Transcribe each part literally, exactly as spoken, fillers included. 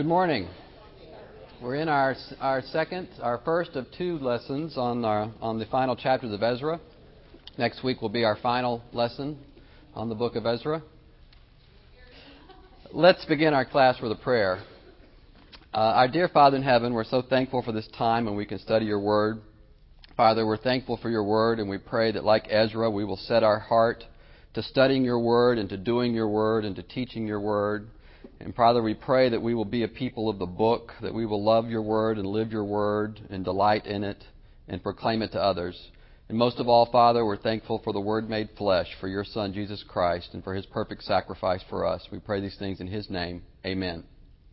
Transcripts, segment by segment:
Good morning. We're in our our second, our first of two lessons on our on the final chapters of Ezra. Next week will be our final lesson on the book of Ezra. Let's begin our class with a prayer. Uh, our dear Father in heaven, we're so thankful for this time when we can study your word. Father, we're thankful for your word, and we pray that like Ezra, we will set our heart to studying your word and to doing your word and to teaching your word. And Father, we pray that we will be a people of the book, that we will love your word and live your word and delight in it and proclaim it to others. And most of all, Father, we're thankful for the Word made flesh, for your Son, Jesus Christ, and for his perfect sacrifice for us. We pray these things in his name. Amen.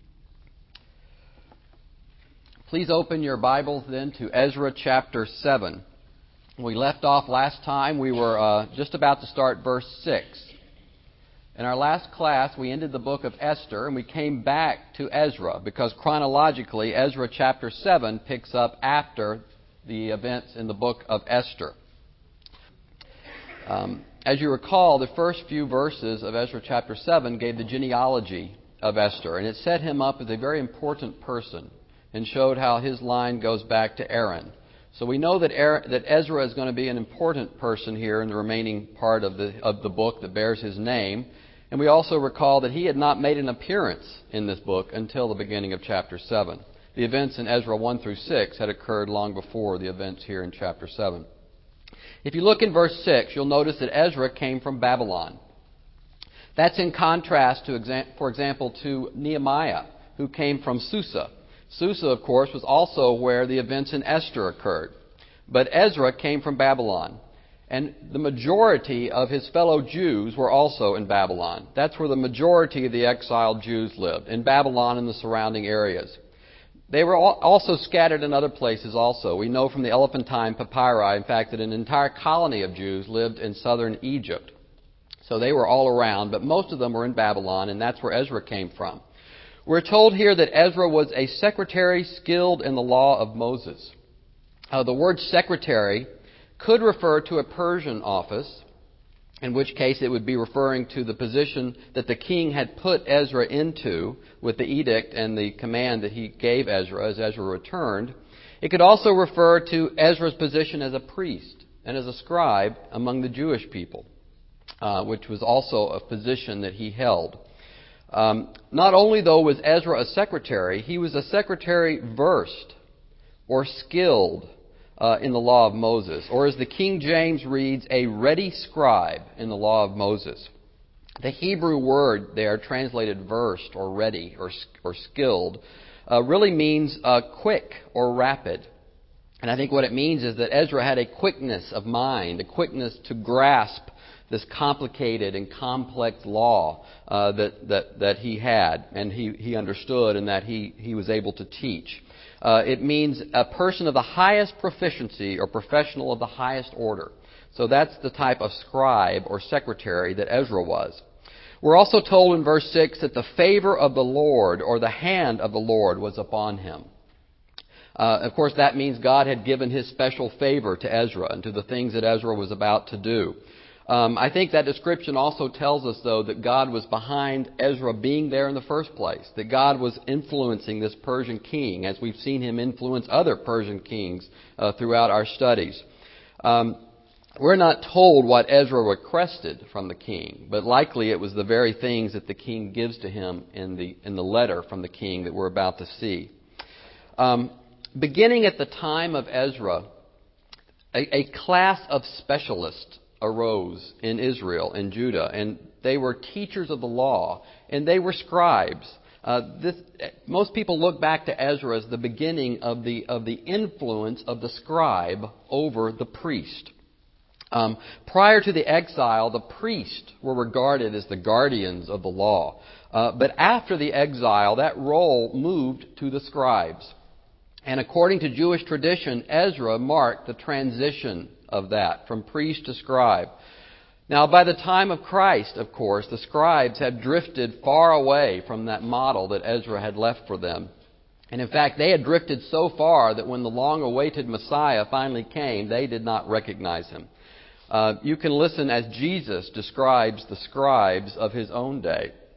Please open your Bibles then to Ezra chapter seven. We left off last time. We were uh, just about to start verse six. In our last class, we ended the book of Esther, and we came back to Ezra, because chronologically, Ezra chapter seven picks up after the events in the book of Esther. Um, as you recall, the first few verses of Ezra chapter seven gave the genealogy of Esther, and it set him up as a very important person and showed how his line goes back to Aaron. So we know that Aaron, that Ezra is going to be an important person here in the remaining part of the of the book that bears his name. And we also recall that he had not made an appearance in this book until the beginning of chapter seven. The events in Ezra one through six had occurred long before the events here in chapter seven. If you look in verse six, you'll notice that Ezra came from Babylon. That's in contrast, to, for example, to Nehemiah, who came from Susa. Susa, of course, was also where the events in Esther occurred. But Ezra came from Babylon. And the majority of his fellow Jews were also in Babylon. That's where the majority of the exiled Jews lived, in Babylon and the surrounding areas. They were also scattered in other places also. We know from the Elephantine papyri, in fact, that an entire colony of Jews lived in southern Egypt. So they were all around, but most of them were in Babylon, and that's where Ezra came from. We're told here that Ezra was a secretary skilled in the law of Moses. Uh, the word secretary could refer to a Persian office, in which case it would be referring to the position that the king had put Ezra into with the edict and the command that he gave Ezra as Ezra returned. It could also refer to Ezra's position as a priest and as a scribe among the Jewish people, uh, which was also a position that he held. Um, not only, though, was Ezra a secretary, he was a secretary versed or skilled Uh, in the law of Moses, or as the King James reads, a ready scribe in the law of Moses. The Hebrew word there, translated versed or ready or or skilled, uh, really means uh, quick or rapid. And I think what it means is that Ezra had a quickness of mind, a quickness to grasp this complicated and complex law uh, that, that that he had, and he, he understood, and that he, he was able to teach. Uh, it means a person of the highest proficiency or professional of the highest order. So that's the type of scribe or secretary that Ezra was. We're also told in verse six that the favor of the Lord or the hand of the Lord was upon him. Uh, of course, that means God had given his special favor to Ezra and to the things that Ezra was about to do. Um, I think that description also tells us, though, that God was behind Ezra being there in the first place, that God was influencing this Persian king, as we've seen him influence other Persian kings uh, throughout our studies. Um, we're not told what Ezra requested from the king, but likely it was the very things that the king gives to him in the in the letter from the king that we're about to see. Um, beginning at the time of Ezra, a, a class of specialists arose in Israel and Judah, and they were teachers of the law, and they were scribes. Uh, this, most people look back to Ezra as the beginning of the of the influence of the scribe over the priest. Um, prior to the exile, the priests were regarded as the guardians of the law, uh, but after the exile, that role moved to the scribes. And according to Jewish tradition, Ezra marked the transition of that, from priest to scribe. Now, by the time of Christ, of course, the scribes had drifted far away from that model that Ezra had left for them. And in fact, they had drifted so far that when the long-awaited Messiah finally came, they did not recognize him. Uh, you can listen as Jesus describes the scribes of his own day.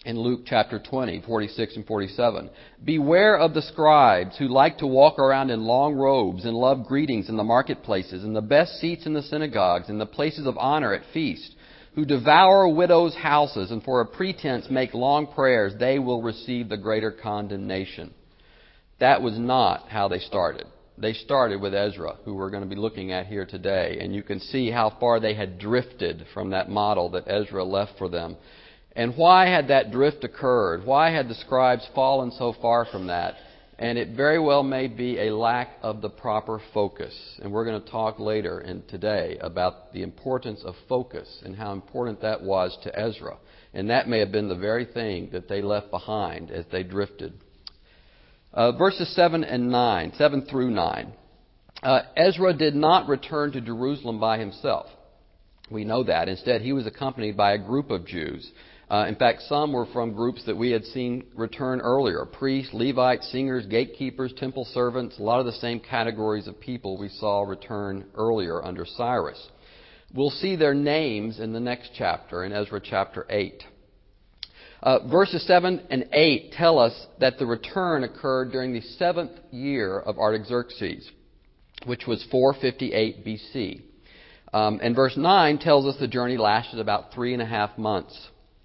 in Luke chapter twenty, forty-six and forty-seven. Beware of the scribes who like to walk around in long robes and love greetings in the marketplaces and the best seats in the synagogues and the places of honor at feast, who devour widows' houses and for a pretense make long prayers. They will receive the greater condemnation. That was not how they started. They started with Ezra, who we're going to be looking at here today. And you can see how far they had drifted from that model that Ezra left for them. And why had that drift occurred? Why had the scribes fallen so far from that? And it very well may be a lack of the proper focus. And we're going to talk later in today about the importance of focus and how important that was to Ezra. And that may have been the very thing that they left behind as they drifted. Uh, verses seven and nine, seven through nine. Uh, Ezra did not return to Jerusalem by himself. We know that. Instead, he was accompanied by a group of Jews. Uh, in fact, some were from groups that we had seen return earlier. Priests, Levites, singers, gatekeepers, temple servants, a lot of the same categories of people we saw return earlier under Cyrus. We'll see their names in the next chapter, in Ezra chapter eight. Uh, verses seven and eight tell us that the return occurred during the seventh year of Artaxerxes, which was four fifty-eight B C. Um, and verse nine tells us the journey lasted about three and a half months.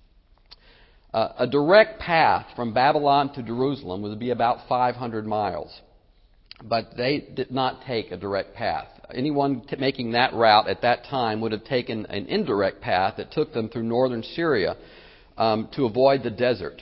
Uh, a direct path from Babylon to Jerusalem would be about five hundred miles. But they did not take a direct path. Anyone t- making that route at that time would have taken an indirect path that took them through northern Syria um, to avoid the desert.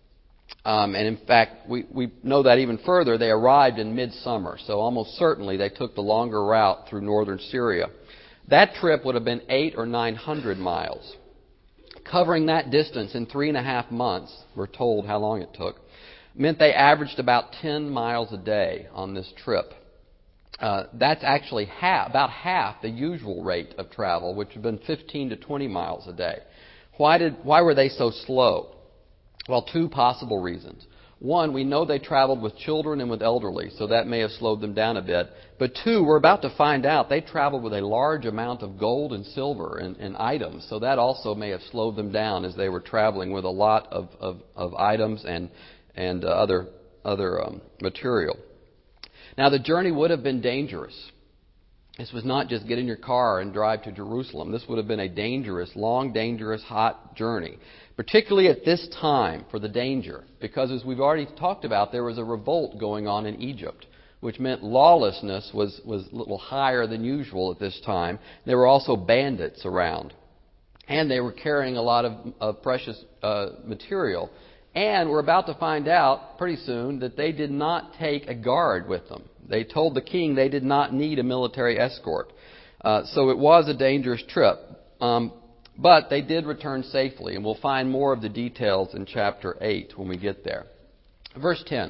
Um, and in fact, we, we know that even further. They arrived in midsummer, so almost certainly they took the longer route through northern Syria. That trip would have been eight or nine hundred miles. Covering that distance in three and a half months, we're told how long it took, meant they averaged about ten miles a day on this trip. Uh, that's actually half, about half the usual rate of travel, which would have been fifteen to twenty miles a day. Why did, why were they so slow? Well, two possible reasons. One, we know they traveled with children and with elderly, so that may have slowed them down a bit. But two, we're about to find out they traveled with a large amount of gold and silver and, and items, so that also may have slowed them down as they were traveling with a lot of, of, of items and, and uh, other, other um, material. Now, the journey would have been dangerous. This was not just get in your car and drive to Jerusalem. This would have been a dangerous, long, dangerous, hot journey. Particularly at this time for the danger, because as we've already talked about, there was a revolt going on in Egypt, which meant lawlessness was, was a little higher than usual at this time. There were also bandits around, and they were carrying a lot of, of precious uh, material. And we're about to find out pretty soon that they did not take a guard with them. They told the king they did not need a military escort. Uh, so it was a dangerous trip. Um, But they did return safely, and we'll find more of the details in chapter eight when we get there. Verse ten.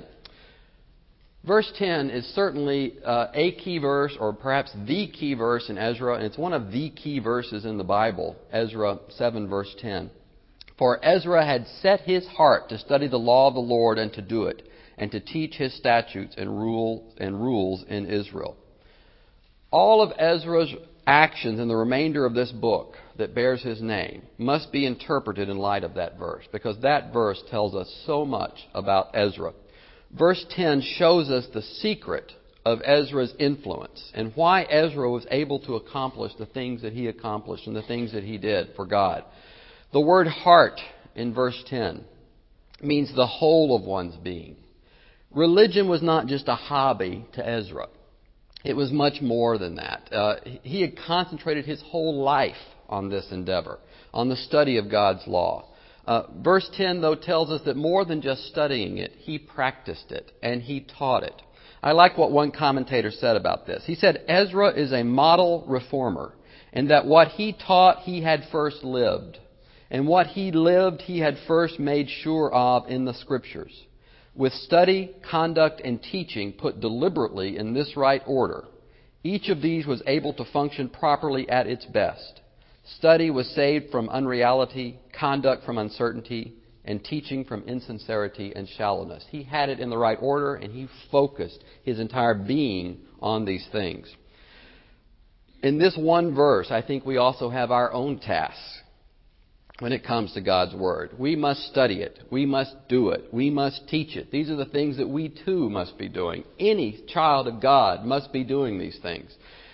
Verse ten is certainly uh, a key verse, or perhaps the key verse in Ezra, and it's one of the key verses in the Bible, Ezra seven, verse ten. For Ezra had set his heart to study the law of the Lord and to do it, and to teach his statutes and rule and rules in Israel. All of Ezra's actions in the remainder of this book that bears his name must be interpreted in light of that verse, because that verse tells us so much about Ezra. Verse ten shows us the secret of Ezra's influence and why Ezra was able to accomplish the things that he accomplished and the things that he did for God. The word heart in verse ten means the whole of one's being. Religion was not just a hobby to Ezra. It was much more than that. Uh, he had concentrated his whole life on this endeavor, on the study of God's law. Uh, verse ten, though, tells us that more than just studying it, he practiced it and he taught it. I like what one commentator said about this. He said, Ezra is a model reformer, and that what he taught he had first lived, and what he lived he had first made sure of in the Scriptures. With study, conduct, and teaching put deliberately in this right order, each of these was able to function properly at its best. Study was saved from unreality, conduct from uncertainty, and teaching from insincerity and shallowness. He had it in the right order, and he focused his entire being on these things. In this one verse, I think we also have our own tasks. when it comes to God's Word. We must study it. We must do it. We must teach it. These are the things that we too must be doing. Any child of God must be doing these things.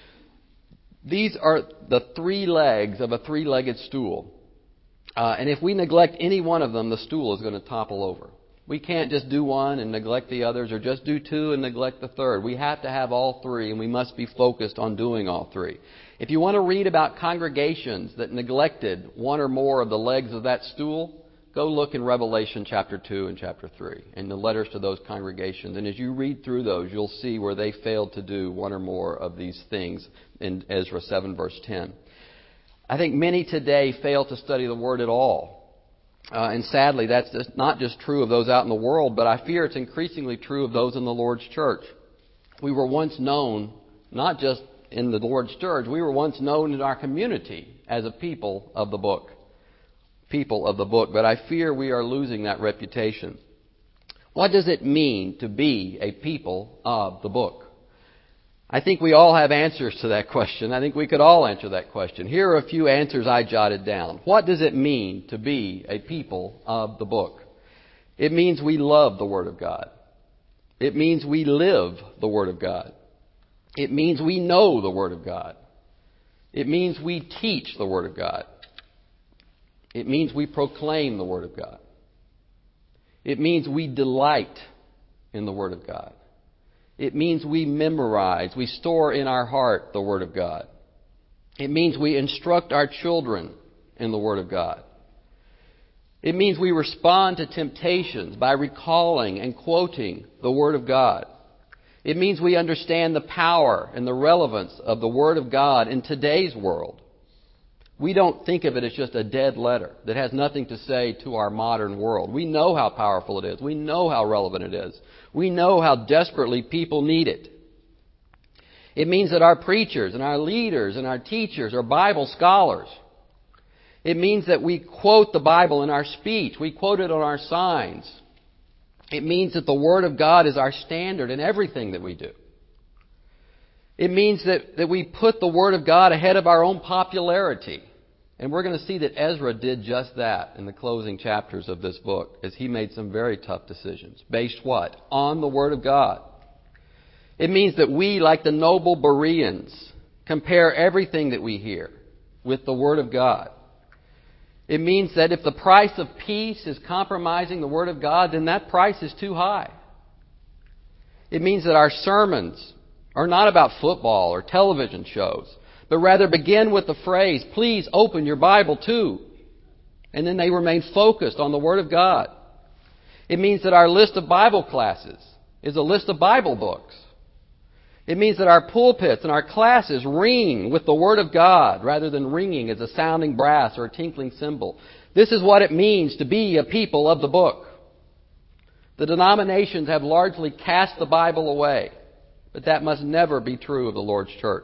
These are the three legs of a three-legged stool. Uh, and if we neglect any one of them, the stool is going to topple over. We can't just do one and neglect the others, or just do two and neglect the third. We have to have all three, and we must be focused on doing all three. If you want to read about congregations that neglected one or more of the legs of that stool, go look in Revelation chapter two and chapter three, and the letters to those congregations. And as you read through those, you'll see where they failed to do one or more of these things in Ezra seven, verse ten. I think many today fail to study the Word at all. Uh, and sadly, that's just not just true of those out in the world, but I fear it's increasingly true of those in the Lord's church. We were once known, not just in the Lord's church, we were once known in our community as a people of the book. People of the book. But I fear we are losing that reputation. What does it mean to be a people of the book? I think we all have answers to that question. I think we could all answer that question. Here are a few answers I jotted down. What does it mean to be a people of the book? It means we love the Word of God. It means we live the Word of God. It means we know the Word of God. It means we teach the Word of God. It means we proclaim the Word of God. It means we delight in the Word of God. It means we memorize, we store in our heart the Word of God. It means we instruct our children in the Word of God. It means we respond to temptations by recalling and quoting the Word of God. It means we understand the power and the relevance of the Word of God in today's world. We don't think of it as just a dead letter that has nothing to say to our modern world. We know how powerful it is. We know how relevant it is. We know how desperately people need it. It means that our preachers and our leaders and our teachers are Bible scholars. It means that we quote the Bible in our speech. We quote it on our signs. It means that the Word of God is our standard in everything that we do. It means that, that we put the Word of God ahead of our own popularity. And we're going to see that Ezra did just that in the closing chapters of this book, as he made some very tough decisions. Based what? On the Word of God. It means that we, like the noble Bereans, compare everything that we hear with the Word of God. It means that if the price of peace is compromising the Word of God, then that price is too high. It means that our sermons are not about football or television shows, but rather begin with the phrase, please open your Bible too. And then they remain focused on the Word of God. It means that our list of Bible classes is a list of Bible books. It means that our pulpits and our classes ring with the Word of God rather than ringing as a sounding brass or a tinkling cymbal. This is what it means to be a people of the book. The denominations have largely cast the Bible away, but that must never be true of the Lord's church.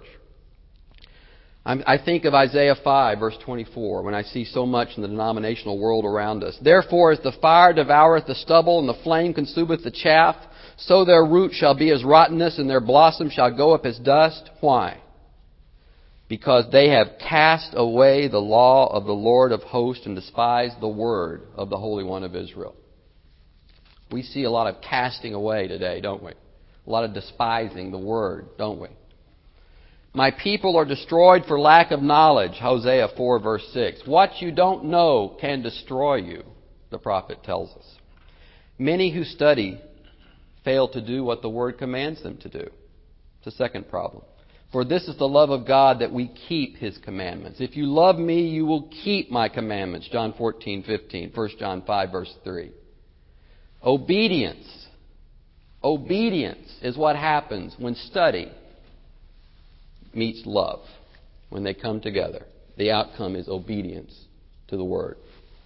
I think of Isaiah five, verse twenty-four, when I see so much in the denominational world around us. Therefore, as the fire devoureth the stubble, and the flame consumeth the chaff, so their root shall be as rottenness, and their blossom shall go up as dust. Why? Because they have cast away the law of the Lord of hosts, and despised the word of the Holy One of Israel. We see a lot of casting away today, don't we? A lot of despising the word, don't we? My people are destroyed for lack of knowledge, Hosea four, verse six. What you don't know can destroy you, the prophet tells us. Many who study fail to do what the Word commands them to do. It's the second problem. For this is the love of God, that we keep His commandments. If you love me, you will keep my commandments, John fourteen, fifteen, First John five, verse three. Obedience. Obedience is what happens when study meets love. When they come together, the outcome is obedience to the Word.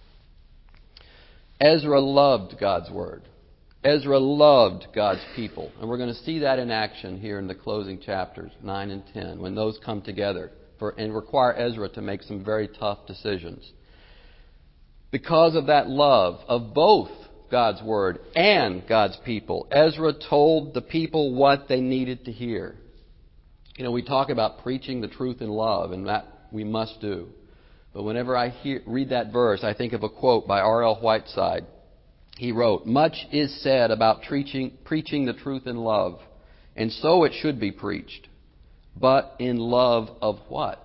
Ezra loved God's Word. Ezra loved God's people. And we're going to see that in action here in the closing chapters, nine and ten, when those come together for, and require Ezra to make some very tough decisions. Because of that love of both God's Word and God's people, Ezra told the people what they needed to hear. You know, we talk about preaching the truth in love, and that we must do. But whenever I hear, read that verse, I think of a quote by R L Whiteside. He wrote, "Much is said about preaching, preaching the truth in love, and so it should be preached. But in love of what?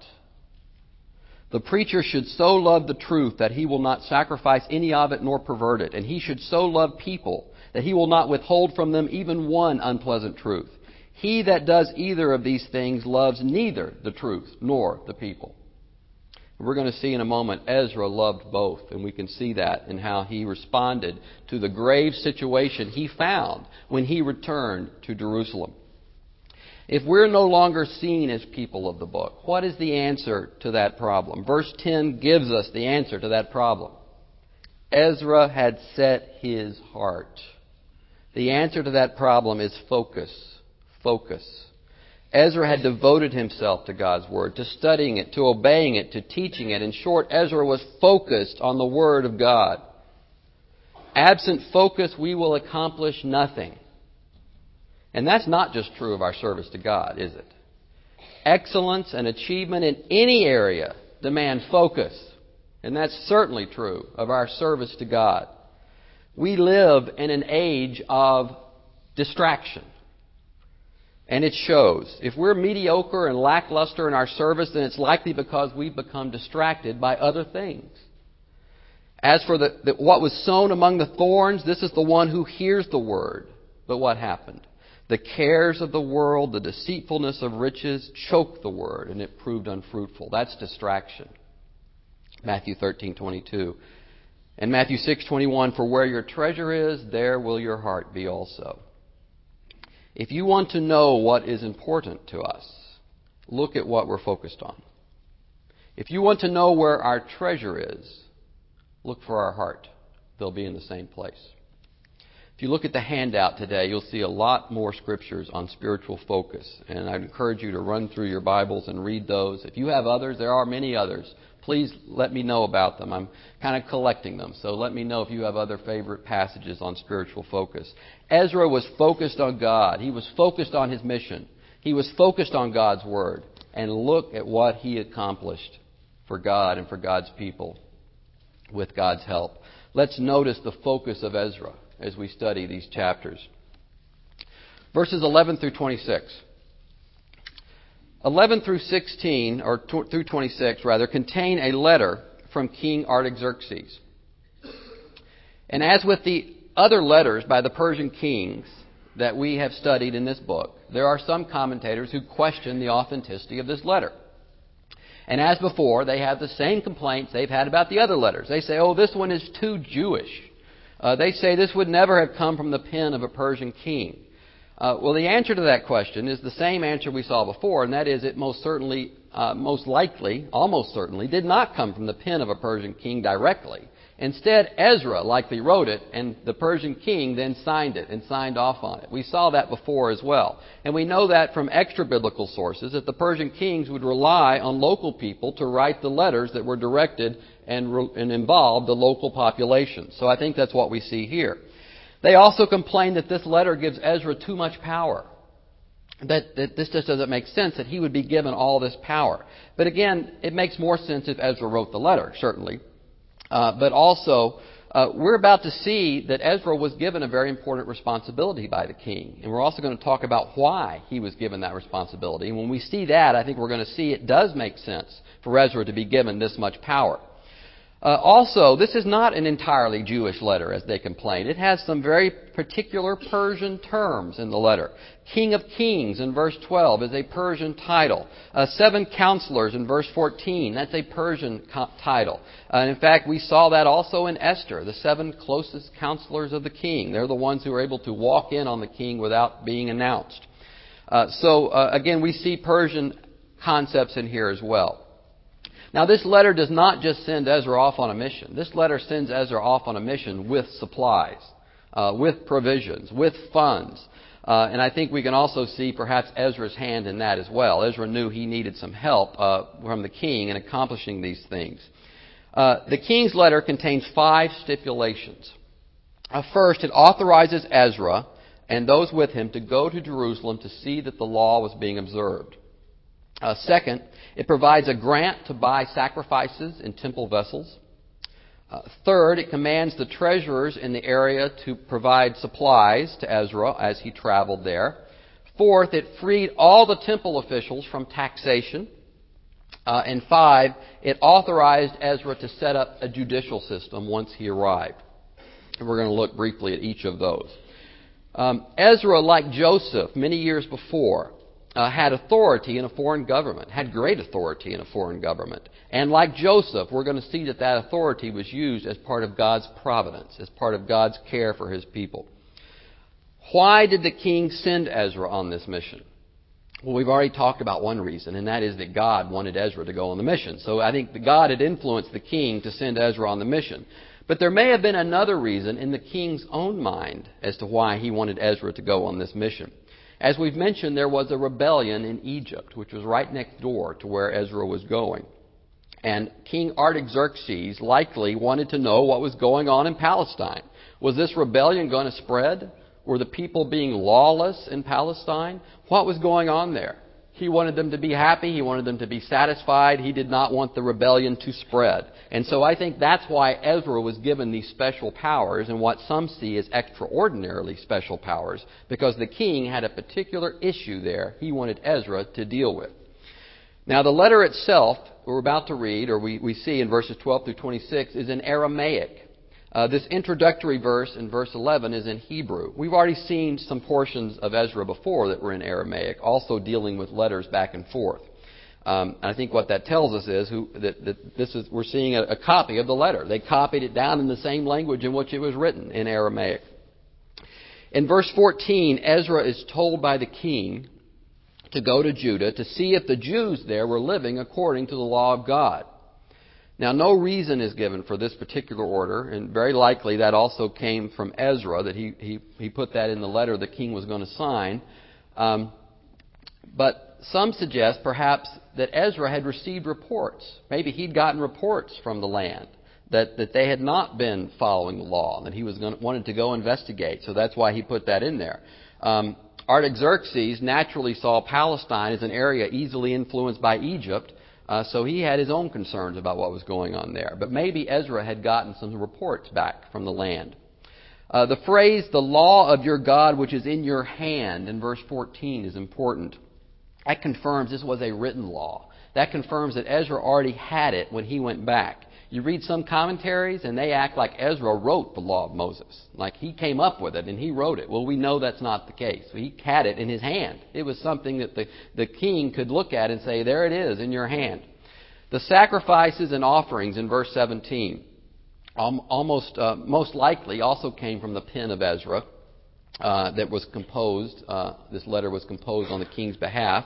The preacher should so love the truth that he will not sacrifice any of it nor pervert it. And he should so love people that he will not withhold from them even one unpleasant truth. He that does either of these things loves neither the truth nor the people." We're going to see in a moment Ezra loved both, and we can see that in how he responded to the grave situation he found when he returned to Jerusalem. If we're no longer seen as people of the book, what is the answer to that problem? Verse ten gives us the answer to that problem. Ezra had set his heart. The answer to that problem is focus. Focus. Ezra had devoted himself to God's Word, to studying it, to obeying it, to teaching it. In short, Ezra was focused on the Word of God. Absent focus, we will accomplish nothing. And that's not just true of our service to God, is it? Excellence and achievement in any area demand focus. And that's certainly true of our service to God. We live in an age of distraction. And it shows. If we're mediocre and lackluster in our service, then it's likely because we've become distracted by other things. As for the, the, what was sown among the thorns, this is the one who hears the word. But what happened? The cares of the world, the deceitfulness of riches choked the word, and it proved unfruitful. That's distraction. Matthew thirteen twenty-two. And Matthew six twenty-one, "For where your treasure is, there will your heart be also." If you want to know what is important to us, look at what we're focused on. If you want to know where our treasure is, look for our heart. They'll be in the same place. If you look at the handout today, you'll see a lot more scriptures on spiritual focus. And I'd encourage you to run through your Bibles and read those. If you have others, there are many others. Please let me know about them. I'm kind of collecting them. So let me know if you have other favorite passages on spiritual focus. Ezra was focused on God. He was focused on his mission. He was focused on God's Word. And look at what he accomplished for God and for God's people with God's help. Let's notice the focus of Ezra as we study these chapters. Verses eleven through twenty-six. eleven through sixteen, or tw- through twenty-six rather, contain a letter from King Artaxerxes. And as with the other letters by the Persian kings that we have studied in this book, there are some commentators who question the authenticity of this letter. And as before, they have the same complaints they've had about the other letters. They say, oh, this one is too Jewish. Uh, they say this would never have come from the pen of a Persian king. Uh, well, the answer to that question is the same answer we saw before, and that is it most certainly, uh, most likely, almost certainly, did not come from the pen of a Persian king directly. Instead, Ezra likely wrote it, and the Persian king then signed it and signed off on it. We saw that before as well. And we know that from extra-biblical sources that the Persian kings would rely on local people to write the letters that were directed and, re- and involved the local population. So I think that's what we see here. They also complain that this letter gives Ezra too much power. That, that this just doesn't make sense, that he would be given all this power. But again, it makes more sense if Ezra wrote the letter, certainly. Uh, but also, uh, we're about to see that Ezra was given a very important responsibility by the king. And we're also going to talk about why he was given that responsibility. And when we see that, I think we're going to see it does make sense for Ezra to be given this much power. Uh, also, this is not an entirely Jewish letter, as they complain. It has some very particular Persian terms in the letter. King of Kings in verse twelve is a Persian title. Uh, seven counselors in verse fourteen, that's a Persian co- title. Uh, and in fact, we saw that also in Esther, the seven closest counselors of the king. They're the ones who are able to walk in on the king without being announced. Uh, so, uh, again, we see Persian concepts in here as well. Now, this letter does not just send Ezra off on a mission. This letter sends Ezra off on a mission with supplies, uh, with provisions, with funds. Uh, and I think we can also see perhaps Ezra's hand in that as well. Ezra knew he needed some help uh, from the king in accomplishing these things. Uh, the king's letter contains five stipulations. Uh, first, it authorizes Ezra and those with him to go to Jerusalem to see that the law was being observed. Uh, second, it provides a grant to buy sacrifices in temple vessels. Uh, third, it commands the treasurers in the area to provide supplies to Ezra as he traveled there. Fourth, it freed all the temple officials from taxation. Uh, and five, it authorized Ezra to set up a judicial system once he arrived. And we're going to look briefly at each of those. Um, Ezra, like Joseph many years before, uh, had authority in a foreign government, had great authority in a foreign government. And like Joseph, we're going to see that that authority was used as part of God's providence, as part of God's care for His people. Why did the king send Ezra on this mission? Well, we've already talked about one reason, and that is that God wanted Ezra to go on the mission. So I think that God had influenced the king to send Ezra on the mission. But there may have been another reason in the king's own mind as to why he wanted Ezra to go on this mission. As we've mentioned, there was a rebellion in Egypt, which was right next door to where Ezra was going. And King Artaxerxes likely wanted to know what was going on in Palestine. Was this rebellion going to spread? Were the people being lawless in Palestine? What was going on there? He wanted them to be happy. He wanted them to be satisfied. He did not want the rebellion to spread. And so I think that's why Ezra was given these special powers and what some see as extraordinarily special powers, because the king had a particular issue there he wanted Ezra to deal with. Now, the letter itself, we're about to read, or we, we see in verses twelve through twenty-six, is in Aramaic. Uh, this introductory verse in verse eleven is in Hebrew. We've already seen some portions of Ezra before that were in Aramaic, also dealing with letters back and forth. Um, and I think what that tells us is who, that, that this is we're seeing a, a copy of the letter. They copied it down in the same language in which it was written, in Aramaic. In verse fourteen, Ezra is told by the king to go to Judah to see if the Jews there were living according to the law of God. Now, no reason is given for this particular order, and very likely that also came from Ezra, that he, he, he put that in the letter the king was going to sign. Um, but some suggest perhaps that Ezra had received reports. Maybe he'd gotten reports from the land that, that they had not been following the law, that he was going to, wanted to go investigate. So that's why he put that in there. Um, Artaxerxes naturally saw Palestine as an area easily influenced by Egypt. Uh, so he had his own concerns about what was going on there. But maybe Ezra had gotten some reports back from the land. Uh, the phrase, the law of your God which is in your hand, in verse fourteen is important. That confirms this was a written law. That confirms that Ezra already had it when he went back. You read some commentaries and they act like Ezra wrote the law of Moses. Like he came up with it and he wrote it. Well, we know that's not the case. He had it in his hand. It was something that the, the king could look at and say, there it is in your hand. The sacrifices and offerings in verse seventeen almost, uh, most likely also came from the pen of Ezra uh, that was composed. Uh, this letter was composed on the king's behalf.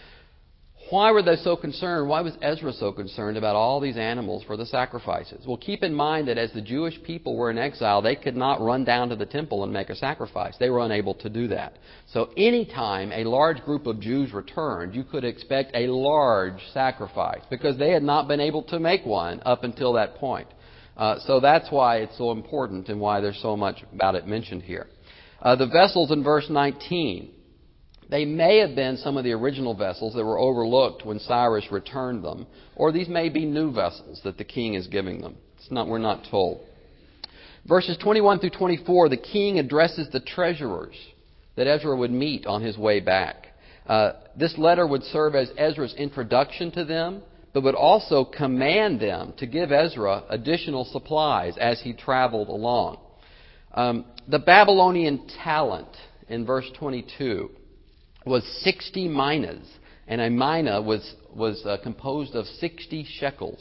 Why were they so concerned? Why was Ezra so concerned about all these animals for the sacrifices? Well, keep in mind that as the Jewish people were in exile, they could not run down to the temple and make a sacrifice. They were unable to do that. So any time a large group of Jews returned, you could expect a large sacrifice because they had not been able to make one up until that point. Uh, so that's why it's so important and why there's so much about it mentioned here. Uh, the vessels in verse nineteen. They may have been some of the original vessels that were overlooked when Cyrus returned them, or these may be new vessels that the king is giving them. It's not, we're not told. Verses twenty-one through twenty-four, the king addresses the treasurers that Ezra would meet on his way back. Uh, this letter would serve as Ezra's introduction to them, but would also command them to give Ezra additional supplies as he traveled along. Um, the Babylonian talent in verse twenty-two was sixty minas, and a mina was was uh, composed of sixty shekels.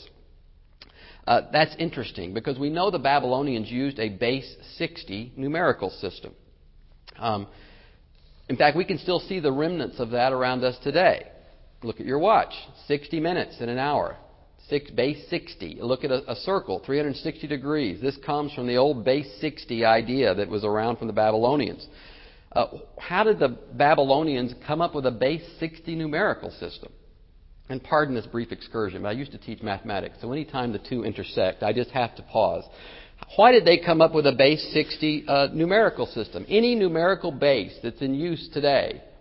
Uh, that's interesting because we know the Babylonians used a base sixty numerical system. Um, in fact, we can still see the remnants of that around us today. Look at your watch, sixty minutes in an hour. Six, base sixty. Look at a, a circle, three hundred sixty degrees. This comes from the old base sixty idea that was around from the Babylonians. Uh, how did the Babylonians come up with a base sixty numerical system? And pardon this brief excursion, but I used to teach mathematics, so anytime the two intersect, I just have to pause. Why did they come up with a base sixty uh, numerical system? Any numerical base that's in use today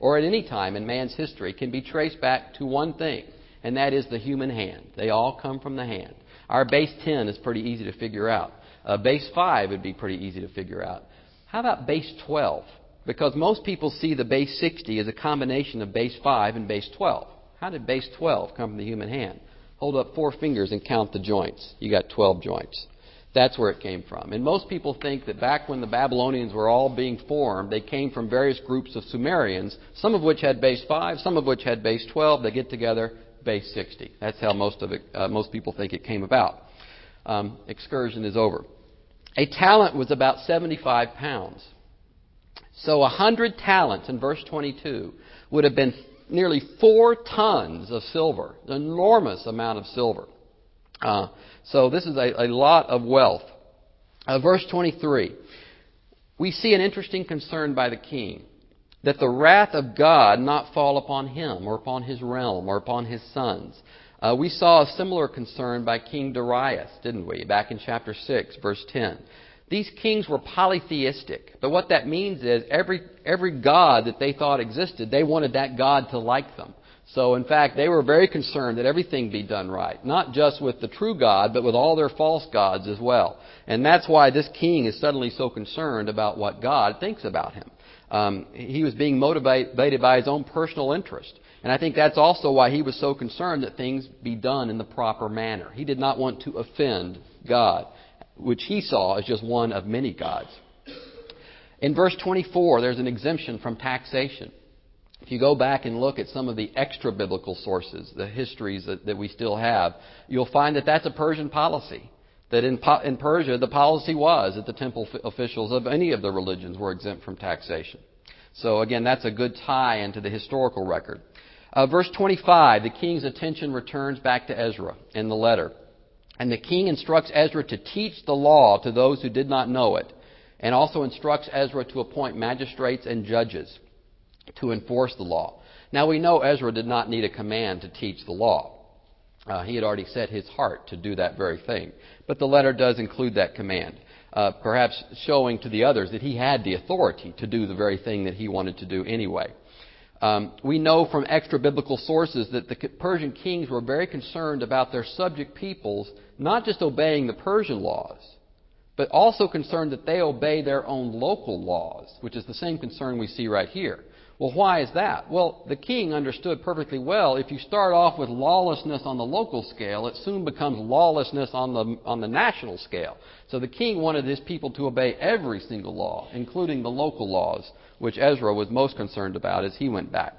or at any time in man's history can be traced back to one thing, and that is the human hand. They all come from the hand. Our base ten is pretty easy to figure out. Uh, base five would be pretty easy to figure out. How about base twelve? Because most people see the base sixty as a combination of base five and base twelve. How did base twelve come from the human hand? Hold up four fingers and count the joints. You got twelve joints. That's where it came from. And most people think that back when the Babylonians were all being formed, they came from various groups of Sumerians, some of which had base five, some of which had base twelve. They get together, base sixty. That's how most of it, uh, most people think it came about. Um, excursion is over. A talent was about seventy-five pounds. So one hundred talents in verse twenty-two would have been nearly four tons of silver, an enormous amount of silver. Uh, so this is a, a lot of wealth. Uh, verse twenty-three, we see an interesting concern by the king, that the wrath of God not fall upon him or upon his realm or upon his sons. Uh, we saw a similar concern by King Darius, didn't we, back in chapter six, verse ten. These kings were polytheistic, but what that means is every every god that they thought existed, they wanted that god to like them. So, in fact, they were very concerned that everything be done right, not just with the true God, but with all their false gods as well. And that's why this king is suddenly so concerned about what God thinks about him. Um, he was being motivated by his own personal interest. And I think that's also why he was so concerned that things be done in the proper manner. He did not want to offend God, which he saw as just one of many gods. In verse twenty-four, there's an exemption from taxation. If you go back and look at some of the extra-biblical sources, the histories that, that we still have, you'll find that that's a Persian policy. That in, in Persia, the policy was that the temple f- officials of any of the religions were exempt from taxation. So again, that's a good tie into the historical record. Uh, verse twenty-five, the king's attention returns back to Ezra in the letter. And the king instructs Ezra to teach the law to those who did not know it, and also instructs Ezra to appoint magistrates and judges to enforce the law. Now we know Ezra did not need a command to teach the law. Uh, he had already set his heart to do that very thing. But the letter does include that command, uh, perhaps showing to the others that he had the authority to do the very thing that he wanted to do anyway. Um, we know from extra-biblical sources that the Persian kings were very concerned about their subject peoples not just obeying the Persian laws, but also concerned that they obey their own local laws, which is the same concern we see right here. Well, why is that? Well, the king understood perfectly well if you start off with lawlessness on the local scale, it soon becomes lawlessness on the on the national scale. So the king wanted his people to obey every single law, including the local laws, which Ezra was most concerned about as he went back.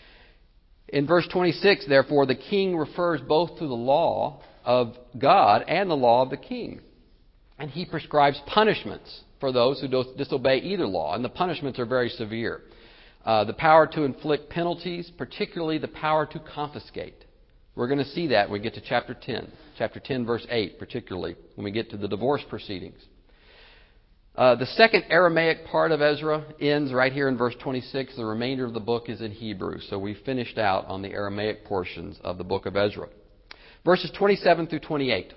In verse twenty-six, therefore, the king refers both to the law of God and the law of the king. And he prescribes punishments for those who disobey either law, and the punishments are very severe. Uh, the power to inflict penalties, particularly the power to confiscate. We're going to see that when we get to chapter ten. Chapter ten, verse eight, particularly, when we get to the divorce proceedings. Uh, the second Aramaic part of Ezra ends right here in verse twenty-six. The remainder of the book is in Hebrew, so we finished out on the Aramaic portions of the book of Ezra. Verses twenty-seven through twenty-eight.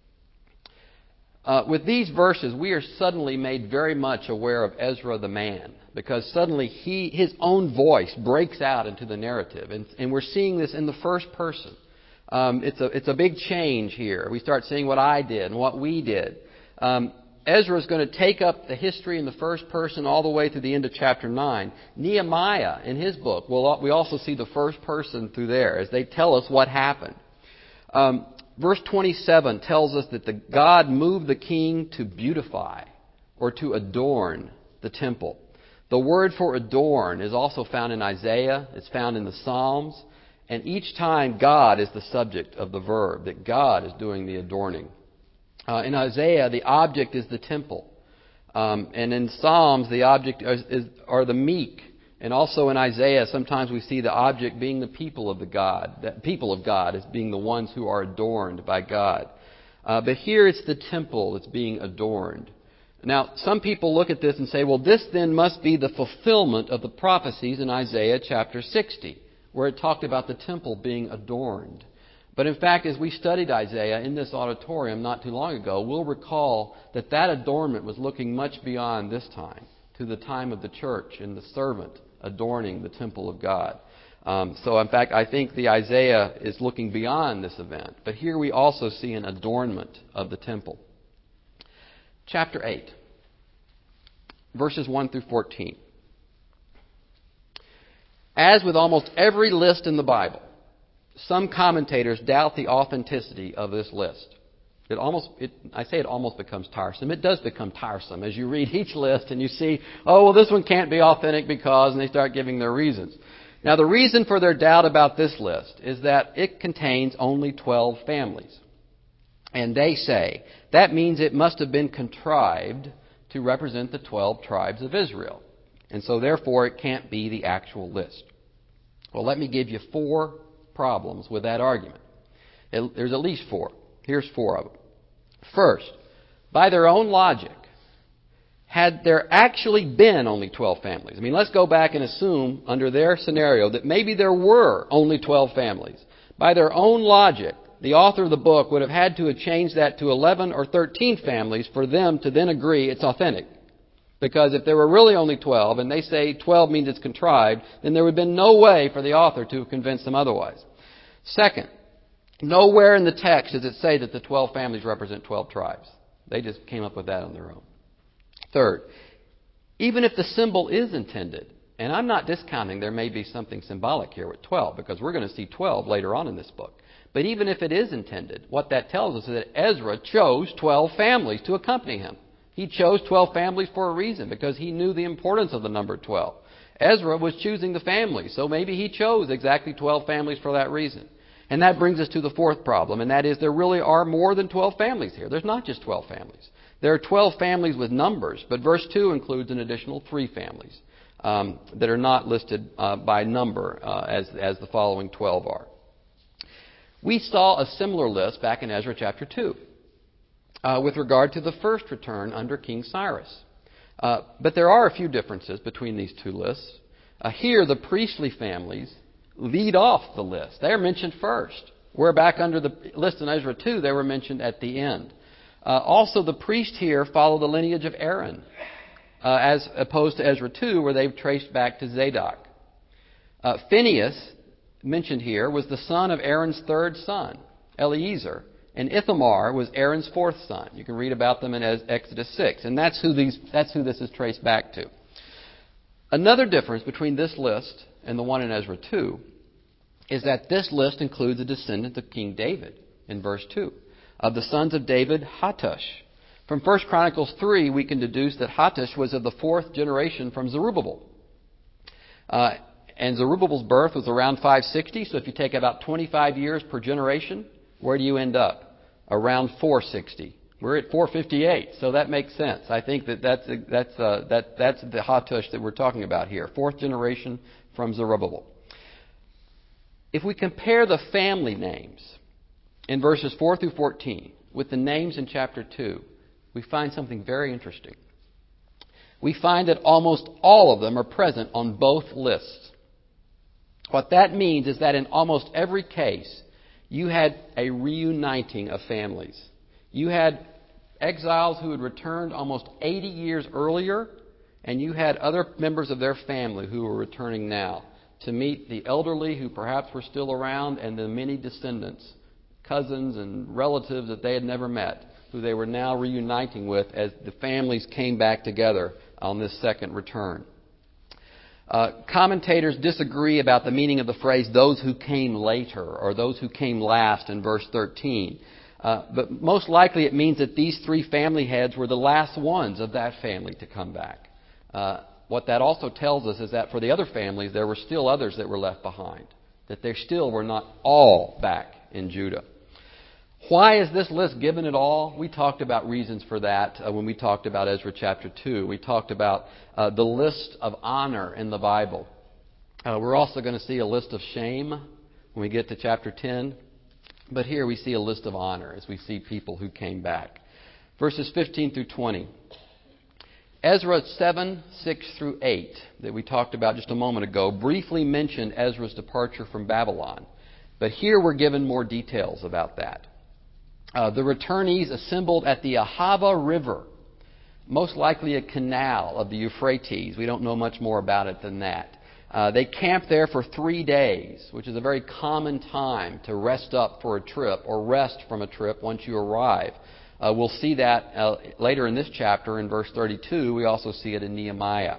Uh, with these verses, we are suddenly made very much aware of Ezra the man, because suddenly he, his own voice breaks out into the narrative, and, and we're seeing this in the first person. Um, it's a it's a big change here. We start seeing what I did and what we did. Um, Ezra is going to take up the history in the first person all the way to the end of chapter nine. Nehemiah, in his book, we'll, we also see the first person through there as they tell us what happened. Um, Verse twenty-seven tells us that the God moved the king to beautify or to adorn the temple. The word for adorn is also found in Isaiah. It's found in the Psalms. And each time God is the subject of the verb, that God is doing the adorning. Uh, in Isaiah, the object is the temple. Um, and in Psalms, the object is, is, are the meek. And also in Isaiah, sometimes we see the object being the people of the God, the people of God as being the ones who are adorned by God. Uh, but here it's the temple that's being adorned. Now, some people look at this and say, well, this then must be the fulfillment of the prophecies in Isaiah chapter sixty, where it talked about the temple being adorned. But in fact, as we studied Isaiah in this auditorium not too long ago, we'll recall that that adornment was looking much beyond this time, to the time of the church and the servant adorning the temple of God. Um, so, in fact, I think the Isaiah is looking beyond this event. But here we also see an adornment of the temple. Chapter eight, verses one through fourteen. As with almost every list in the Bible, some commentators doubt the authenticity of this list. It almost, it, I say it almost becomes tiresome. It does become tiresome as you read each list and you see, oh, well, this one can't be authentic because, and they start giving their reasons. Now, the reason for their doubt about this list is that it contains only twelve families. And they say that means it must have been contrived to represent the twelve tribes of Israel. And so, therefore, it can't be the actual list. Well, let me give you four problems with that argument. It, there's at least four. Here's four of them. First, by their own logic, had there actually been only twelve families? I mean, let's go back and assume, under their scenario, that maybe there were only twelve families. By their own logic, the author of the book would have had to have changed that to eleven or thirteen families for them to then agree it's authentic. Because if there were really only twelve, and they say twelve means it's contrived, then there would have been no way for the author to have convinced them otherwise. Second, nowhere in the text does it say that the twelve families represent twelve tribes. They just came up with that on their own. Third, even if the symbol is intended, and I'm not discounting there may be something symbolic here with twelve, because we're going to see twelve later on in this book. But even if it is intended, what that tells us is that Ezra chose twelve families to accompany him. He chose twelve families for a reason, because he knew the importance of the number twelve. Ezra was choosing the families, so maybe he chose exactly twelve families for that reason. And that brings us to the fourth problem, and that is there really are more than twelve families here. There's not just twelve families. There are twelve families with numbers, but verse two includes an additional three families um, that are not listed uh, by number uh, as, as the following twelve are. We saw a similar list back in Ezra chapter two. Uh, with regard to the first return under King Cyrus. Uh, but there are a few differences between these two lists. Uh, here, the priestly families lead off the list. They're mentioned first. Where back under the list in Ezra two, they were mentioned at the end. Uh, also, the priests here follow the lineage of Aaron, uh, as opposed to Ezra two, where they've traced back to Zadok. Uh, Phinehas, mentioned here, was the son of Aaron's third son, Eleazar. And Ithamar was Aaron's fourth son. You can read about them in Exodus six. And that's who these that's who this is traced back to. Another difference between this list and the one in Ezra two is that this list includes a descendant of King David in verse two. Of the sons of David, Hattush. From First Chronicles three, we can deduce that Hattush was of the fourth generation from Zerubbabel. Uh, and Zerubbabel's birth was around five sixty, so if you take about twenty-five years per generation, where do you end up? Around four sixty. We're at four fifty-eight, so that makes sense. I think that that's that's uh, that that's the Hattush that we're talking about here, fourth generation from Zerubbabel. If we compare the family names in verses four through fourteen with the names in chapter two, we find something very interesting. We find that almost all of them are present on both lists. What that means is that in almost every case, you had a reuniting of families. You had exiles who had returned almost eighty years earlier, and you had other members of their family who were returning now to meet the elderly who perhaps were still around and the many descendants, cousins and relatives that they had never met, who they were now reuniting with as the families came back together on this second return. Uh, commentators disagree about the meaning of the phrase, those who came later, or those who came last in verse thirteen. Uh, but most likely it means that these three family heads were the last ones of that family to come back. Uh, what that also tells us is that for the other families, there were still others that were left behind, that they still were not all back in Judah. Why is this list given at all? We talked about reasons for that uh, when we talked about Ezra chapter two. We talked about uh, the list of honor in the Bible. Uh, we're also going to see a list of shame when we get to chapter ten. But here we see a list of honor as we see people who came back. Verses fifteen through twenty. Ezra seven, six through eight, that we talked about just a moment ago, briefly mentioned Ezra's departure from Babylon. But here we're given more details about that. Uh, the returnees assembled at the Ahava River, most likely a canal of the Euphrates. We don't know much more about it than that. Uh, they camped there for three days, which is a very common time to rest up for a trip or rest from a trip once you arrive. Uh, we'll see that uh, later in this chapter in verse thirty-two. We also see it in Nehemiah.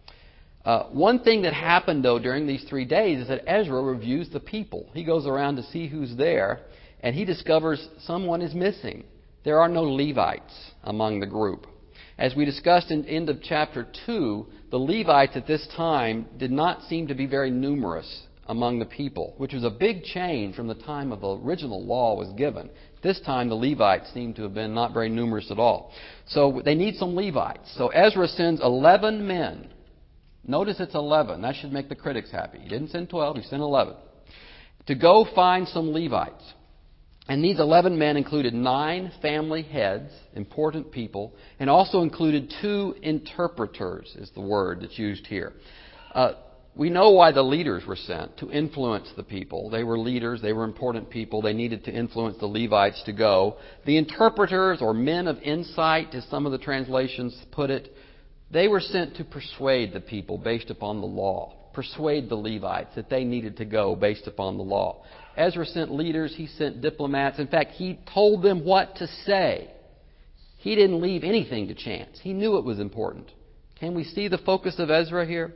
Uh, one thing that happened, though, during these three days is that Ezra reviews the people. He goes around to see who's there, and he discovers someone is missing. There are no Levites among the group. As we discussed in the end of chapter two, the Levites at this time did not seem to be very numerous among the people, which was a big change from the time of the original law was given. This time the Levites seem to have been not very numerous at all. So they need some Levites. So Ezra sends eleven men. Notice it's eleven. That should make the critics happy. He didn't send twelve, he sent eleven. To go find some Levites. And these eleven men included nine family heads, important people, and also included two interpreters, is the word that's used here. Uh, we know why the leaders were sent, to influence the people. They were leaders, they were important people, they needed to influence the Levites to go. The interpreters, or men of insight, as some of the translations put it, they were sent to persuade the people based upon the law. Persuade the Levites that they needed to go based upon the law. Ezra sent leaders, he sent diplomats. In fact, he told them what to say. He didn't leave anything to chance. He knew it was important. Can we see the focus of Ezra here?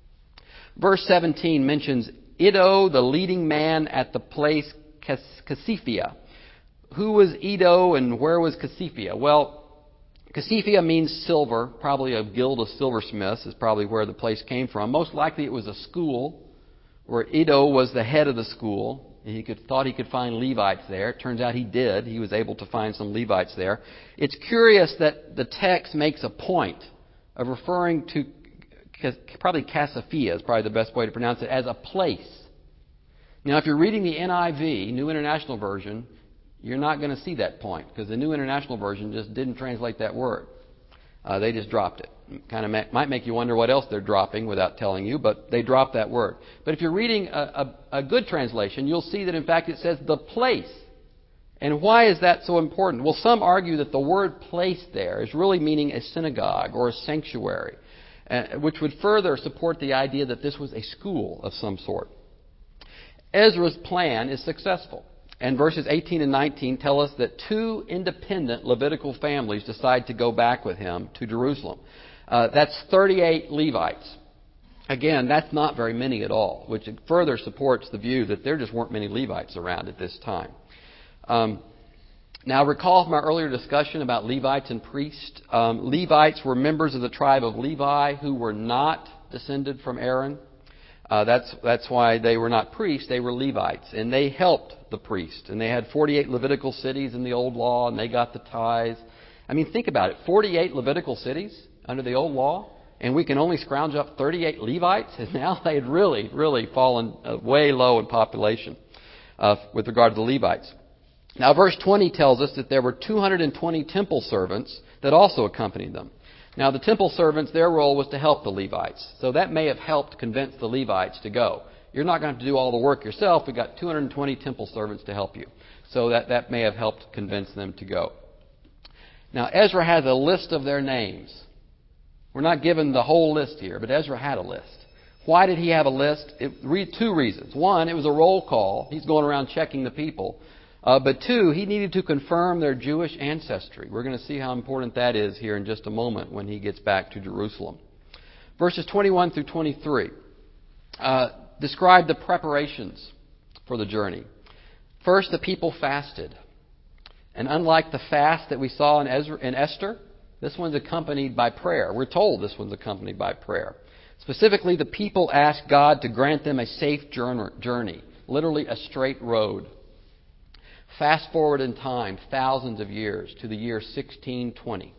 Verse seventeen mentions Iddo, the leading man at the place Casiphia. Who was Iddo and where was Casiphia? Well, Casiphia means silver, probably a guild of silversmiths is probably where the place came from. Most likely it was a school where Iddo was the head of the school. And he could, thought he could find Levites there. It turns out he did. He was able to find some Levites there. It's curious that the text makes a point of referring to, probably Casiphia is probably the best way to pronounce it, as a place. Now, if you're reading the N I V, New International Version, you're not going to see that point because the New International Version just didn't translate that word. Uh, they just dropped it. Kind of ma- might make you wonder what else they're dropping without telling you, but they dropped that word. But if you're reading a, a, a good translation, you'll see that in fact it says the place. And why is that so important? Well, some argue that the word place there is really meaning a synagogue or a sanctuary, uh, which would further support the idea that this was a school of some sort. Ezra's plan is successful. And verses eighteen and nineteen tell us that two independent Levitical families decide to go back with him to Jerusalem. Uh, that's thirty-eight Levites. Again, that's not very many at all, which further supports the view that there just weren't many Levites around at this time. Um, now, recall from our earlier discussion about Levites and priests. Um, Levites were members of the tribe of Levi who were not descended from Aaron. Uh, that's that's why they were not priests, they were Levites. And they helped the priests. And they had forty-eight Levitical cities in the old law, and they got the tithes. I mean, think about it. forty-eight Levitical cities under the old law, and we can only scrounge up thirty-eight Levites. And now they had really, really fallen uh, way low in population uh, with regard to the Levites. Now, verse twenty tells us that there were two hundred twenty temple servants that also accompanied them. Now, the temple servants, their role was to help the Levites. So that may have helped convince the Levites to go. You're not going to have to do all the work yourself. We've got two hundred twenty temple servants to help you. So that, that may have helped convince them to go. Now, Ezra has a list of their names. We're not given the whole list here, but Ezra had a list. Why did he have a list? It, re, two reasons. One, it was a roll call. He's going around checking the people. Uh, but two, he needed to confirm their Jewish ancestry. We're going to see how important that is here in just a moment when he gets back to Jerusalem. Verses twenty-one through twenty-three uh, describe the preparations for the journey. First, the people fasted. And unlike the fast that we saw in, Ezra, in Esther, this one's accompanied by prayer. We're told this one's accompanied by prayer. Specifically, the people asked God to grant them a safe journey, literally a straight road. Fast forward in time, thousands of years, to the year sixteen twenty.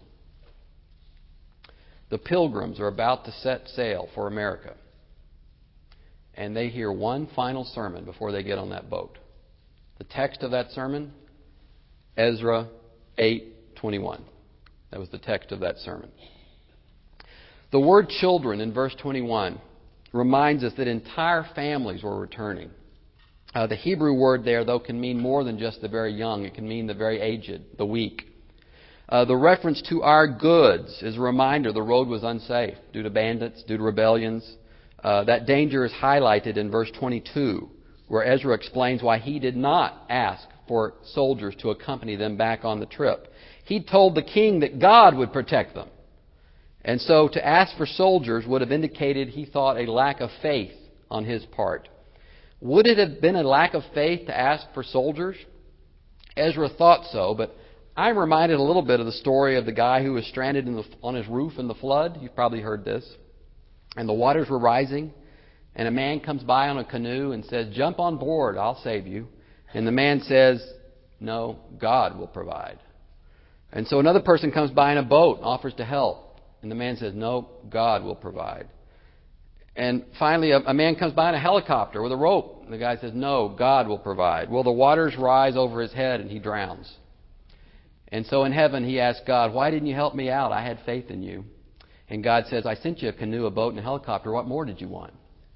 The pilgrims are about to set sail for America. And they hear one final sermon before they get on that boat. The text of that sermon, Ezra eight twenty-one. That was the text of that sermon. The word children in verse twenty-one reminds us that entire families were returning. Uh, the Hebrew word there, though, can mean more than just the very young. It can mean the very aged, the weak. Uh, the reference to our goods is a reminder the road was unsafe due to bandits, due to rebellions. Uh, that danger is highlighted in verse twenty-two, where Ezra explains why he did not ask for soldiers to accompany them back on the trip. He told the king that God would protect them. And so to ask for soldiers would have indicated he thought a lack of faith on his part. Would it have been a lack of faith to ask for soldiers? Ezra thought so, but I'm reminded a little bit of the story of the guy who was stranded in the, on his roof in the flood. You've probably heard this. And the waters were rising, and a man comes by on a canoe and says, "Jump on board, I'll save you." And the man says, "No, God will provide." And so another person comes by in a boat and offers to help. And the man says, "No, God will provide." And finally, a, a man comes by in a helicopter with a rope. And the guy says, "No, God will provide." Well, the waters rise over his head and he drowns. And so in heaven he asks God, "Why didn't you help me out? I had faith in you." And God says, "I sent you a canoe, a boat, and a helicopter. What more did you want?"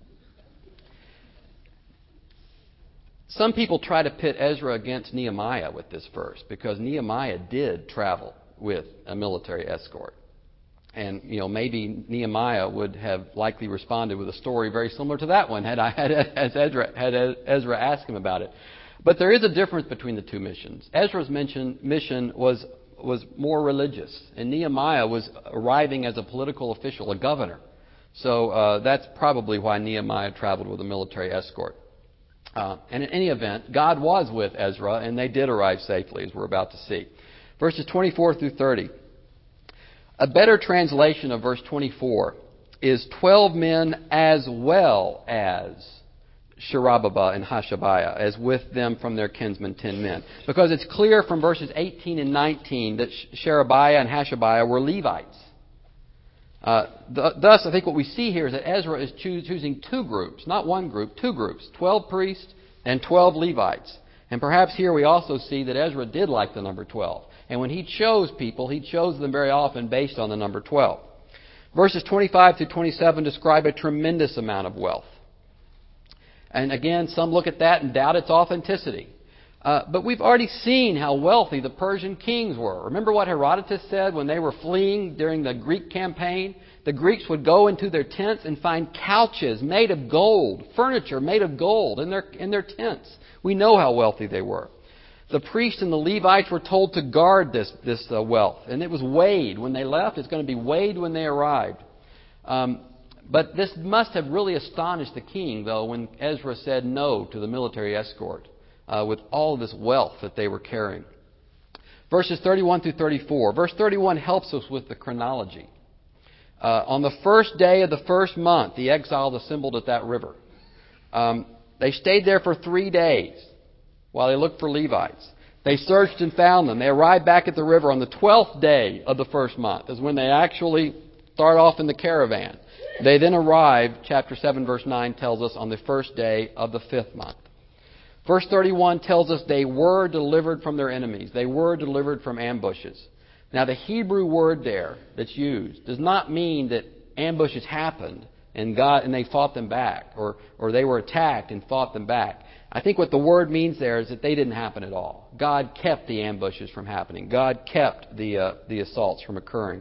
Some people try to pit Ezra against Nehemiah with this verse because Nehemiah did travel with a military escort. And, you know, maybe Nehemiah would have likely responded with a story very similar to that one had I had as Ezra had Ezra asked him about it. But there is a difference between the two missions. Ezra's mission, mission was was more religious, and Nehemiah was arriving as a political official, a governor. So uh, that's probably why Nehemiah traveled with a military escort. Uh, and in any event, God was with Ezra, and they did arrive safely, as we're about to see. Verses twenty-four through thirty. A better translation of verse twenty-four is twelve men as well as Sherebiah and Hashabiah, as with them from their kinsmen ten men. Because it's clear from verses eighteen and nineteen that Sherebiah and Hashabiah were Levites. Uh, th- thus, I think what we see here is that Ezra is choo- choosing two groups, not one group, two groups, twelve priests and twelve Levites. And perhaps here we also see that Ezra did like the number twelve. And when he chose people, he chose them very often based on the number twelve. Verses twenty-five through twenty-seven describe a tremendous amount of wealth. And again, some look at that and doubt its authenticity. Uh, but we've already seen how wealthy the Persian kings were. Remember what Herodotus said when they were fleeing during the Greek campaign? The Greeks would go into their tents and find couches made of gold, furniture made of gold in their, in their tents. We know how wealthy they were. The priests and the Levites were told to guard this, this uh, wealth. And it was weighed when they left. It's going to be weighed when they arrived. Um, but this must have really astonished the king, though, when Ezra said no to the military escort uh, with all this wealth that they were carrying. Verses thirty-one through thirty-four. Verse thirty-one helps us with the chronology. Uh, on the first day of the first month, the exiles assembled at that river. Um, they stayed there for three days. While they looked for Levites. They searched and found them. They arrived back at the river on the twelfth day of the first month, is when they actually start off in the caravan. They then arrived, chapter seven, verse nine tells us, on the first day of the fifth month. Verse thirty-one tells us they were delivered from their enemies. They were delivered from ambushes. Now, the Hebrew word there that's used does not mean that ambushes happened and God and they fought them back, or, or they were attacked and fought them back. I think what the word means there is that they didn't happen at all. God kept the ambushes from happening. God kept the uh, the assaults from occurring.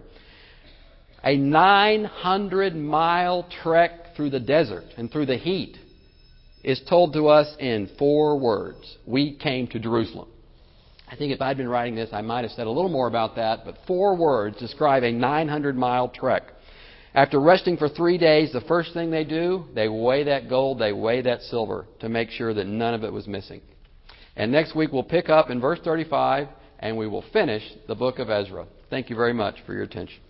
A nine hundred mile trek through the desert and through the heat is told to us in four words. We came to Jerusalem. I think if I'd been writing this, I might have said a little more about that, but four words describe a nine hundred mile trek. After resting for three days, the first thing they do, they weigh that gold, they weigh that silver to make sure that none of it was missing. And next week we'll pick up in verse thirty-five and we will finish the book of Ezra. Thank you very much for your attention.